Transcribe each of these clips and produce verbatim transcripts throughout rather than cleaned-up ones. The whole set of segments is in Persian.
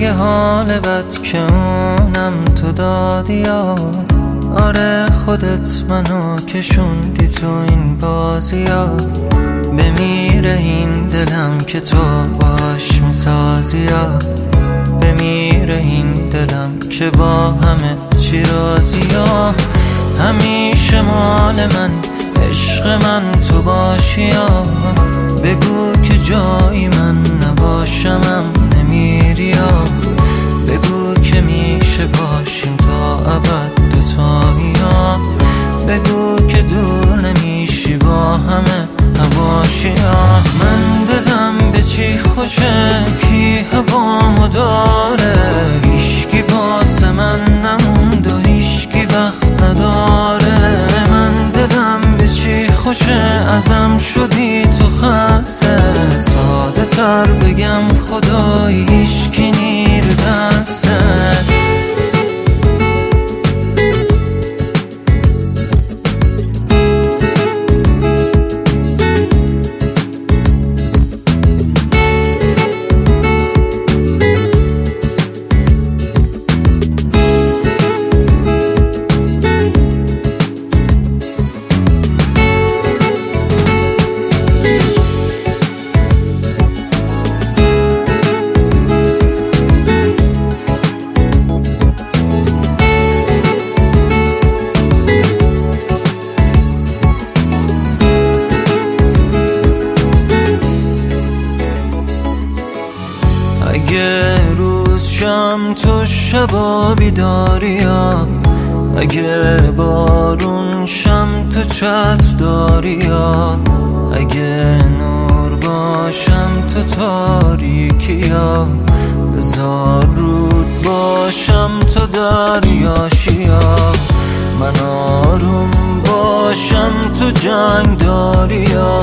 یه حال بد که اونم تو دادی یا آره خودت منو کشوندی تو این بازی ها. بمیره این دلم که تو باش میسازی یا بمیره این دلم که با همه چی راضی یا همیشه مال من عشق من تو باشی یا بگو که جایی من نباشمم نمیری یا بگو که میشه باشیم تا ابد دوتایی یا بگو که دور نمیشی با همه هواشی یا من دلم به چی خوشه کی هوامو داره هیشکی واسه من نموند و هیشکی وقت نداره من دلم به چی خوشه ازم شدی تو خسته ساده تر بگم خدایی هیشکی نیر دستت اگه روز شم تو شبا بیداری یا اگه بارون شم تو چت داری یا اگه نور باشم تو تاریکی یا بذار رود باشم تو دریاشی یا من آروم باشم تو جنگ داری یا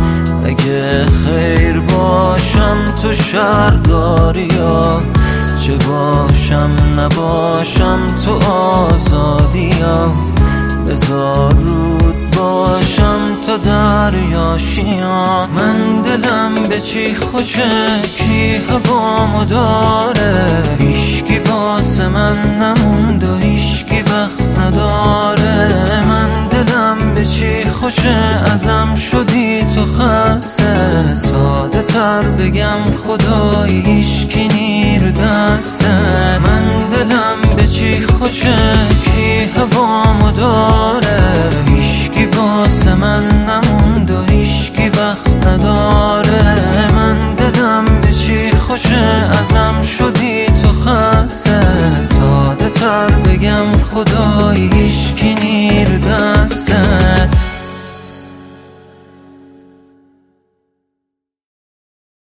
اگه خیر باشم تو شر داری یا چه باشم نباشم تو آزادی یا بذار رود باشم تو دریاشی یا من دلم به چی خوشه کی هوامو داره هیشکی واسه من نموند و هیشکی وقت نداره من دلم به چی خوشه ازم شدی تو خسته ساده تر بگم خدایی هیشکی نیر دسته من دلم به چی خوشه کی هوامو داره هیشکی واسه من نموند و هیشکی وقت نداره من دلم به چی خوشه ازم شدی تو خسته ساده تر بگم خدا